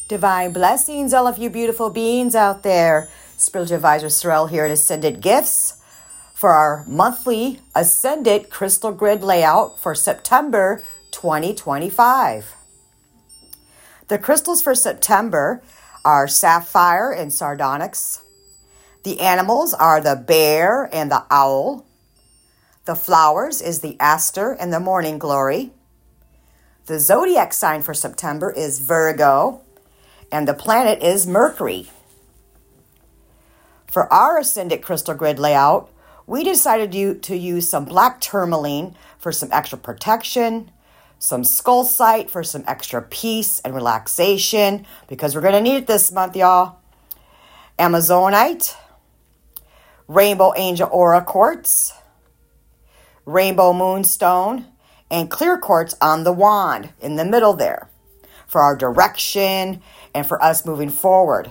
Divine blessings, all of you beautiful beings out there. Spiritual Advisor Sorrell here at Ascended Gifts for our monthly Ascended Crystal Grid layout for September 2025. The crystals for September are sapphire and sardonyx. The animals are the bear and the owl. The flowers is the aster and the morning glory. The zodiac sign for September is Virgo. And the planet is Mercury. For our Ascended Crystal Grid layout, we decided to use some black tourmaline for some extra protection, some skulcite for some extra peace and relaxation, because we're going to need it this month, y'all. Amazonite, Rainbow Angel Aura Quartz, Rainbow Moonstone, and clear quartz on the wand in the middle there for our direction and for us moving forward.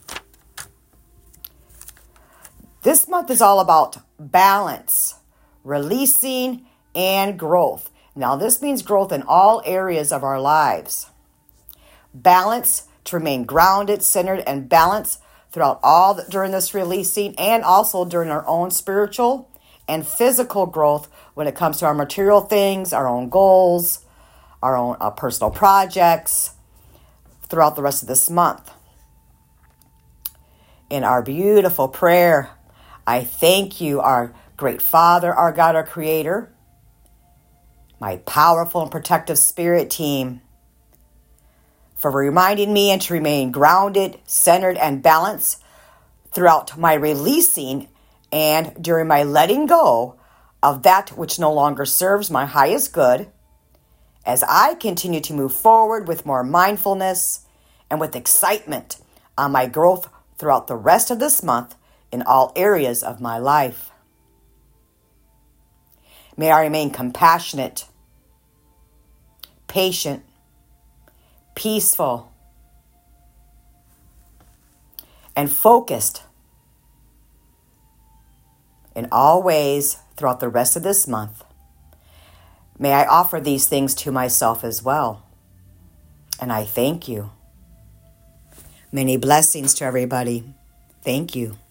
This month is all about balance, releasing, and growth. Now, this means growth in all areas of our lives. Balance to remain grounded, centered, and balanced throughout during this releasing, and also during our own spiritual and physical growth when it comes to our material things, our own goals, our own personal projects, throughout the rest of this month. In our beautiful prayer, I thank you, our great Father, our God, our Creator, my powerful and protective spirit team, for reminding me and to remain grounded, centered, and balanced throughout my releasing and during my letting go of that which no longer serves my highest good, as I continue to move forward with more mindfulness and with excitement on my growth throughout the rest of this month in all areas of my life. May I remain compassionate, patient, peaceful, and focused in all ways throughout the rest of this month. May I offer these things to myself as well. And I thank you. Many blessings to everybody. Thank you.